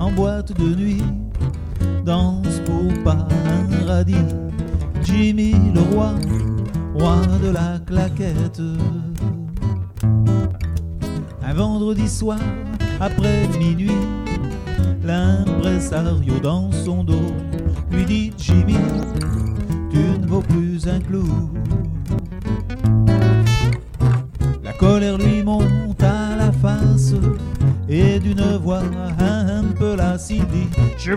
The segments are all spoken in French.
en boîte de nuit, danse pour pas un radis. Jimmy le roi, roi de la claquette. Un vendredi soir, après minuit, l'impresario dans son dos lui dit: Jimmy, tu ne vaux plus un clou. La colère lui monte à la face et d'une voix un peu lasse il dit: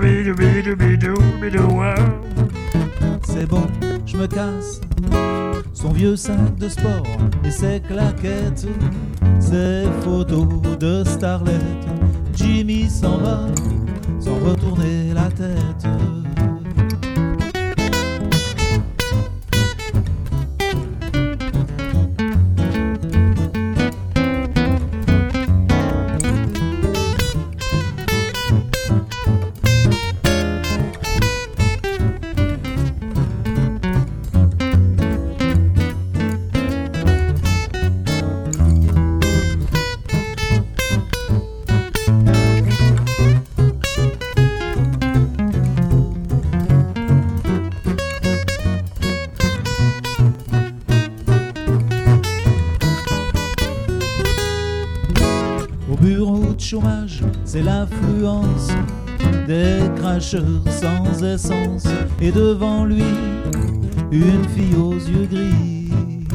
c'est bon, je me casse. Son vieux sac de sport et ses claquettes, ses photos de starlet. Jimmy s'en va sans retourner la tête. Au bureau de chômage, c'est l'affluence des cracheurs sans essence. Et devant lui, une fille aux yeux gris.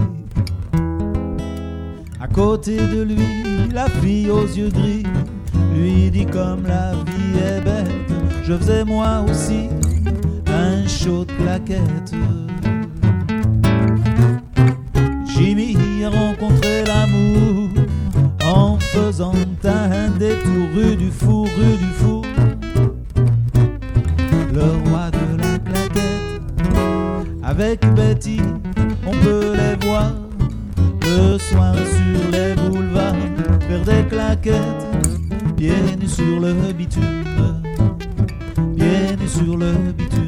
À côté de lui, la fille aux yeux gris lui dit comme la vie est bête. Je faisais moi aussi un show de claquettes. Jimmy a rencontré l'amour en faisant un détour rue du Four, rue du Four. Le roi de la claquette, avec Betty, on peut les voir le soir sur les boulevards, faire des claquettes, pieds nus sur le bitume, pieds nus sur le bitume.